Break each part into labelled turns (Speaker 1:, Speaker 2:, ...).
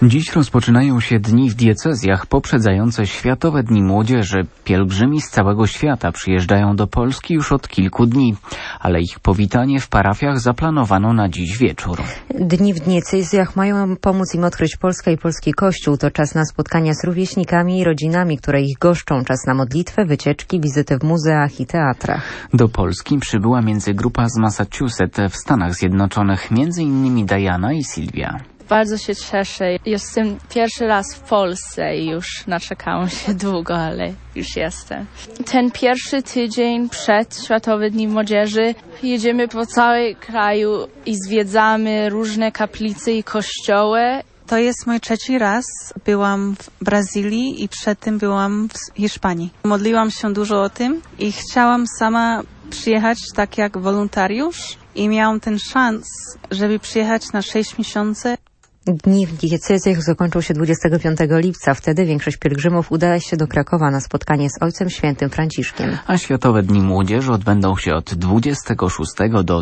Speaker 1: Dziś rozpoczynają się dni w diecezjach poprzedzające Światowe Dni Młodzieży. Pielgrzymi z całego świata przyjeżdżają do Polski już od kilku dni, ale ich powitanie w parafiach zaplanowano na dziś wieczór.
Speaker 2: Dni w diecezjach mają pomóc im odkryć Polskę i polski Kościół. To czas na spotkania z rówieśnikami i rodzinami, które ich goszczą. Czas na modlitwę, wycieczki, wizyty w muzeach i teatrach.
Speaker 1: Do Polski przybyła międzygrupa z Massachusetts w Stanach Zjednoczonych, m.in. Diana i Sylwia.
Speaker 3: Bardzo się cieszę. Jestem pierwszy raz w Polsce i już naczekałam się długo, ale już jestem. Ten pierwszy tydzień przed Światowymi Dni Młodzieży jedziemy po całym kraju i zwiedzamy różne kaplice i kościoły.
Speaker 4: To jest mój trzeci raz. Byłam w Brazylii i przed tym byłam w Hiszpanii. Modliłam się dużo o tym i chciałam sama przyjechać tak jak wolontariusz i miałam ten szans, żeby przyjechać na 6 miesięcy.
Speaker 2: Dni w diecezjach zakończą się 25 lipca. Wtedy większość pielgrzymów uda się do Krakowa na spotkanie z Ojcem Świętym Franciszkiem.
Speaker 1: A Światowe Dni Młodzieży odbędą się od 26 do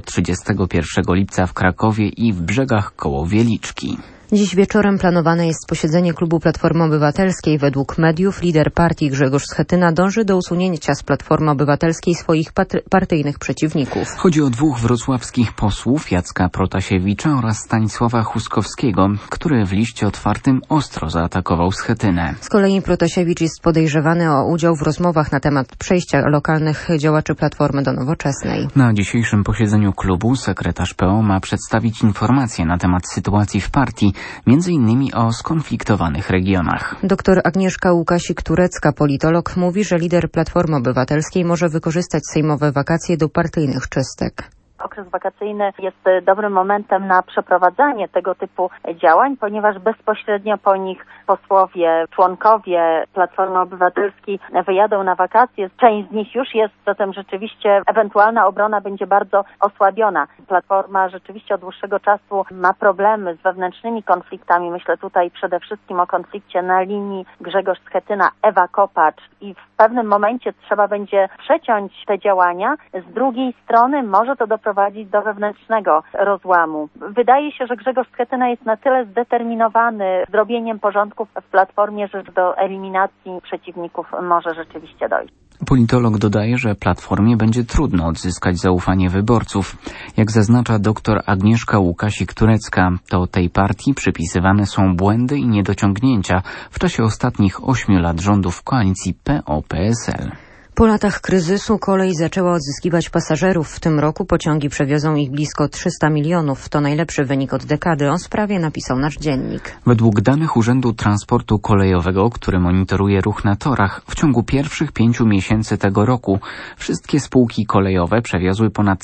Speaker 1: 31 lipca w Krakowie i w Brzegach koło Wieliczki.
Speaker 2: Dziś wieczorem planowane jest posiedzenie klubu Platformy Obywatelskiej. Według mediów lider partii Grzegorz Schetyna dąży do usunięcia z Platformy Obywatelskiej swoich partyjnych przeciwników.
Speaker 1: Chodzi o dwóch wrocławskich posłów, Jacka Protasiewicza oraz Stanisława Huskowskiego, który w liście otwartym ostro zaatakował Schetynę.
Speaker 2: Z kolei Protasiewicz jest podejrzewany o udział w rozmowach na temat przejścia lokalnych działaczy Platformy do Nowoczesnej.
Speaker 1: Na dzisiejszym posiedzeniu klubu sekretarz PO ma przedstawić informacje na temat sytuacji w partii, między innymi o skonfliktowanych regionach.
Speaker 2: Dr Agnieszka Łukasik-Turecka, politolog, mówi, że lider Platformy Obywatelskiej może wykorzystać sejmowe wakacje do partyjnych czystek.
Speaker 5: Okres wakacyjny jest dobrym momentem na przeprowadzanie tego typu działań, ponieważ bezpośrednio po nich posłowie, członkowie Platformy Obywatelskiej wyjadą na wakacje. Część z nich już jest, zatem rzeczywiście ewentualna obrona będzie bardzo osłabiona. Platforma rzeczywiście od dłuższego czasu ma problemy z wewnętrznymi konfliktami. Myślę tutaj przede wszystkim o konflikcie na linii Grzegorz Schetyna, Ewa Kopacz i w pewnym momencie trzeba będzie przeciąć te działania. Z drugiej strony może to doprowadzić do wewnętrznego rozłamu. Wydaje się, że Grzegorz Schetyna jest na tyle zdeterminowany zrobieniem porządków w Platformie, że do eliminacji przeciwników może rzeczywiście dojść.
Speaker 1: Politolog dodaje, że Platformie będzie trudno odzyskać zaufanie wyborców. Jak zaznacza dr Agnieszka Łukasik-Turecka, to tej partii przypisywane są błędy i niedociągnięcia w czasie ostatnich 8 lat rządów koalicji PO-PSL.
Speaker 2: Po latach kryzysu kolej zaczęła odzyskiwać pasażerów. W tym roku pociągi przewiozą ich blisko 300 milionów. To najlepszy wynik od dekady. O sprawie napisał nasz dziennik.
Speaker 1: Według danych Urzędu Transportu Kolejowego, który monitoruje ruch na torach, w ciągu pierwszych 5 miesięcy tego roku wszystkie spółki kolejowe przewiozły ponad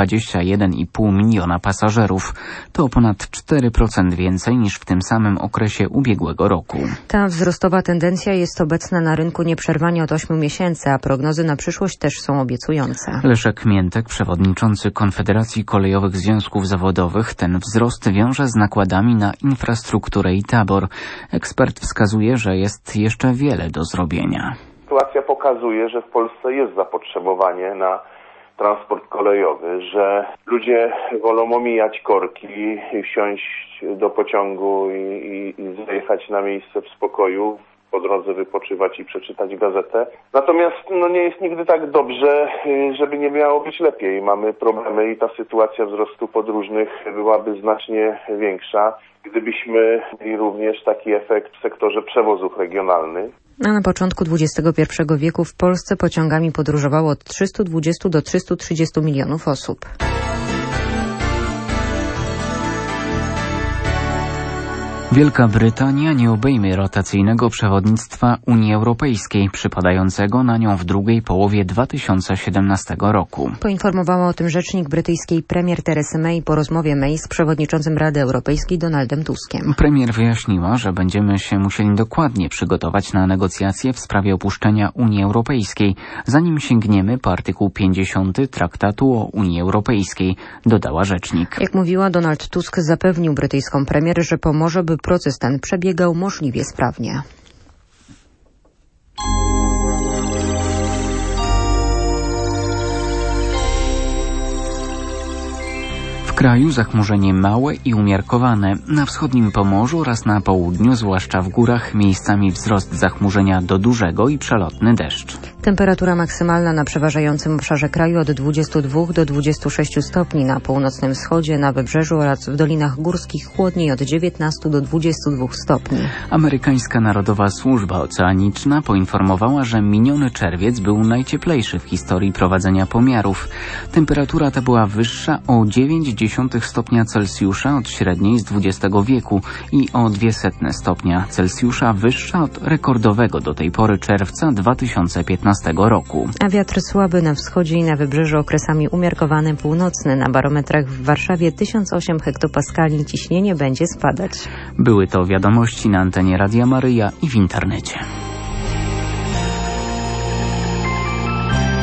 Speaker 1: 121,5 miliona pasażerów. To o ponad 4% więcej niż w tym samym okresie ubiegłego roku.
Speaker 2: Ta wzrostowa tendencja jest obecna na rynku nieprzerwanie od 8 miesięcy, a prognozy na przyszłość też są obiecujące.
Speaker 1: Leszek Miętek, przewodniczący Konfederacji Kolejowych Związków Zawodowych, ten wzrost wiąże z nakładami na infrastrukturę i tabor. Ekspert wskazuje, że jest jeszcze wiele do zrobienia.
Speaker 6: Sytuacja pokazuje, że w Polsce jest zapotrzebowanie na transport kolejowy, że ludzie wolą omijać korki, wsiąść do pociągu i zajechać na miejsce w spokoju, po drodze wypoczywać i przeczytać gazetę. Natomiast nie jest nigdy tak dobrze, żeby nie miało być lepiej. Mamy problemy i ta sytuacja wzrostu podróżnych byłaby znacznie większa, gdybyśmy mieli również taki efekt w sektorze przewozów regionalnych.
Speaker 2: A na początku XXI wieku w Polsce pociągami podróżowało od 320 do 330 milionów osób.
Speaker 1: Wielka Brytania nie obejmie rotacyjnego przewodnictwa Unii Europejskiej, przypadającego na nią w drugiej połowie 2017 roku.
Speaker 2: Poinformowała o tym rzecznik brytyjskiej premier Teresy May po rozmowie May z przewodniczącym Rady Europejskiej Donaldem Tuskiem.
Speaker 1: Premier wyjaśniła, że będziemy się musieli dokładnie przygotować na negocjacje w sprawie opuszczenia Unii Europejskiej, zanim sięgniemy po artykuł 50 Traktatu o Unii Europejskiej, dodała rzecznik.
Speaker 2: Jak mówiła, Donald Tusk zapewnił brytyjską premier, że pomoże, by proces ten przebiegał możliwie sprawnie.
Speaker 1: kraju zachmurzenie małe i umiarkowane. Na wschodnim Pomorzu oraz na południu, zwłaszcza w górach, miejscami wzrost zachmurzenia do dużego i przelotny deszcz.
Speaker 2: Temperatura maksymalna na przeważającym obszarze kraju od 22 do 26 stopni, na północnym wschodzie, na wybrzeżu oraz w dolinach górskich chłodniej od 19 do 22 stopni.
Speaker 1: Amerykańska Narodowa Służba Oceaniczna poinformowała, że miniony czerwiec był najcieplejszy w historii prowadzenia pomiarów. Temperatura ta była wyższa o 0,9 stopnia Celsjusza od średniej z XX wieku i o 0,02 stopnia Celsjusza wyższa od rekordowego do tej pory czerwca 2015 roku.
Speaker 2: A wiatr słaby na wschodzie i na wybrzeżu, okresami umiarkowany północny. Na barometrach w Warszawie 1008 hektopaskali, ciśnienie będzie spadać.
Speaker 1: Były to wiadomości na antenie Radia Maryja i w internecie.